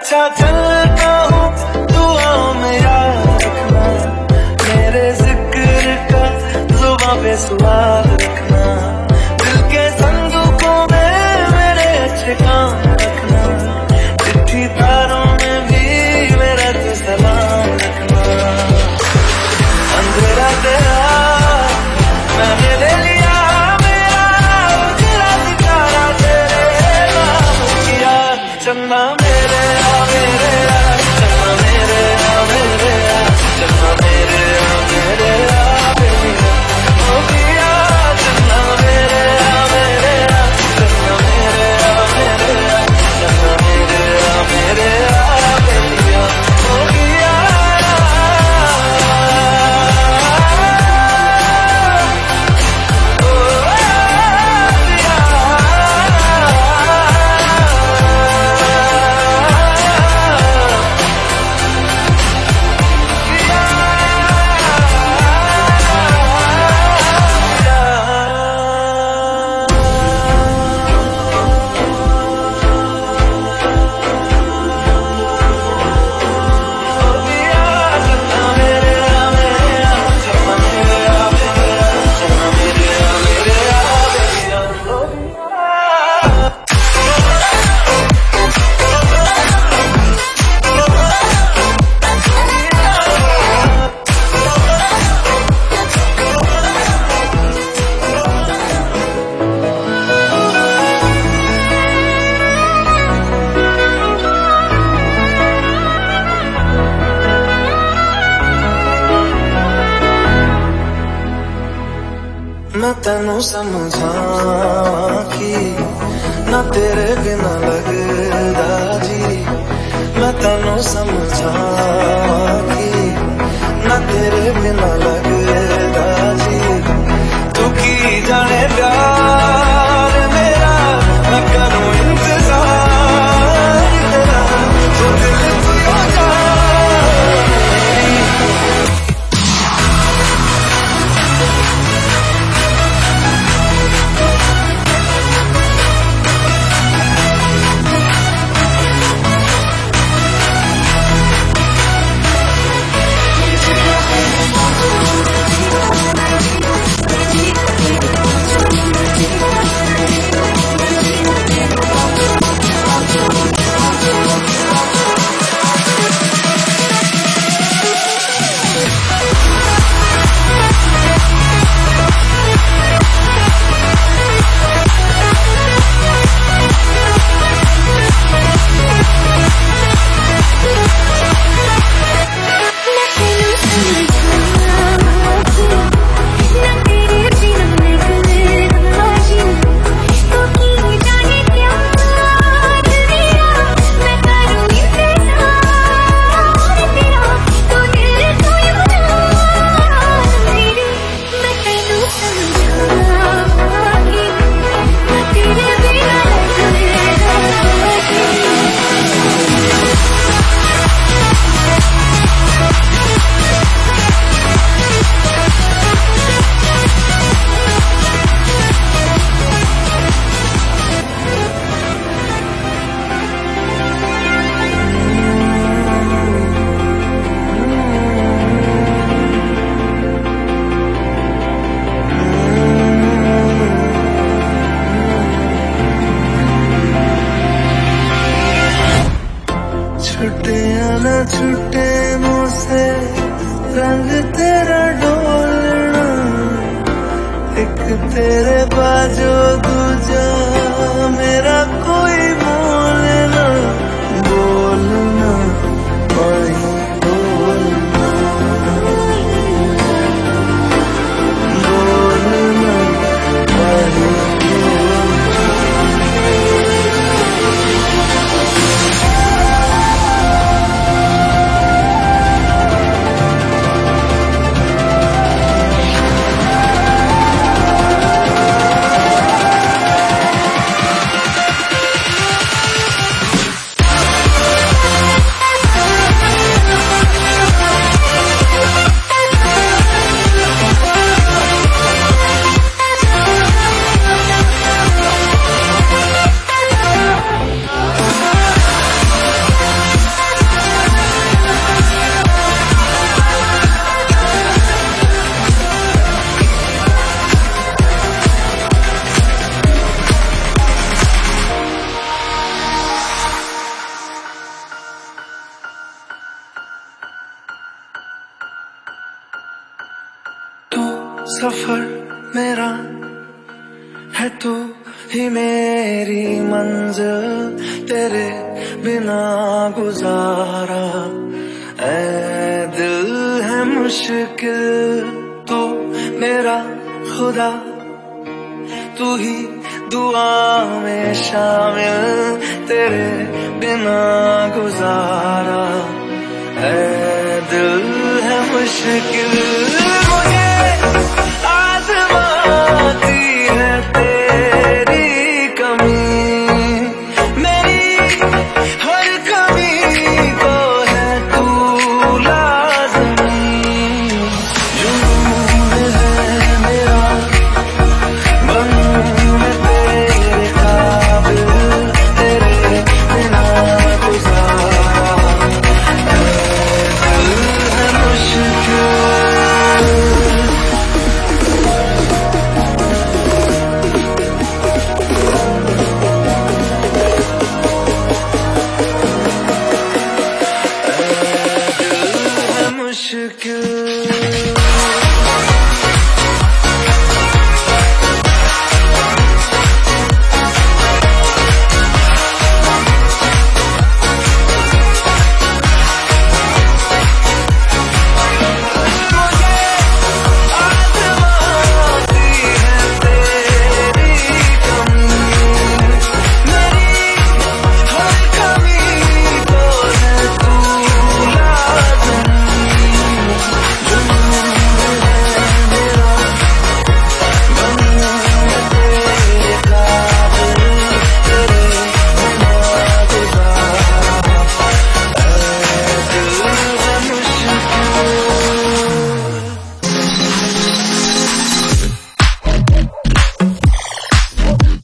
अच्छा चलता हूँ दुआओं में याद रखना, मेरे जिक्र का जुबां पे स्वाद रखना, दिल के संदूकों में मेरे अच्छे काम रखना, चिट्ठी तारों में भी मेरा तो सलाम रखना। अंधेरा तेरा मैंने ले लिया, मेरा उजला सितारा तेरे नाम किया। चन्ना मेरे आ मेरे आ, चन्ना मेरे आ मेरे आ, चन्ना मेरे आ मेरे आ मेरे हो गया। चन्ना मेरे आ मेरे आ, चन्ना मेरे आ मेरे आ, चन्ना मेरे आ मेरे आ मेरे हो गया। मैं तेनू समझावां कि ना तेरे बिना लगदा जी, मैं तेनू समझावां कि ना तेरे बिना लगदा जी। तू की जाने प्यार मेरा, मैं करूं इंतजार तेरा, तो दिल तू हो जा। छुटे न छुटे मुझसे रंग तेरा डोलना, एक तेरे बाजो दूजा मेरा कोई मोल ना। बोलना वही बोलना, बोलना वही सफर मेरा है तू ही मेरी मंजिल, तेरे बिना गुजारा ऐ दिल है मुश्किल। तू मेरा खुदा, तू ही दुआ में शामिल, तेरे बिना गुजारा ऐ दिल है मुश्किल।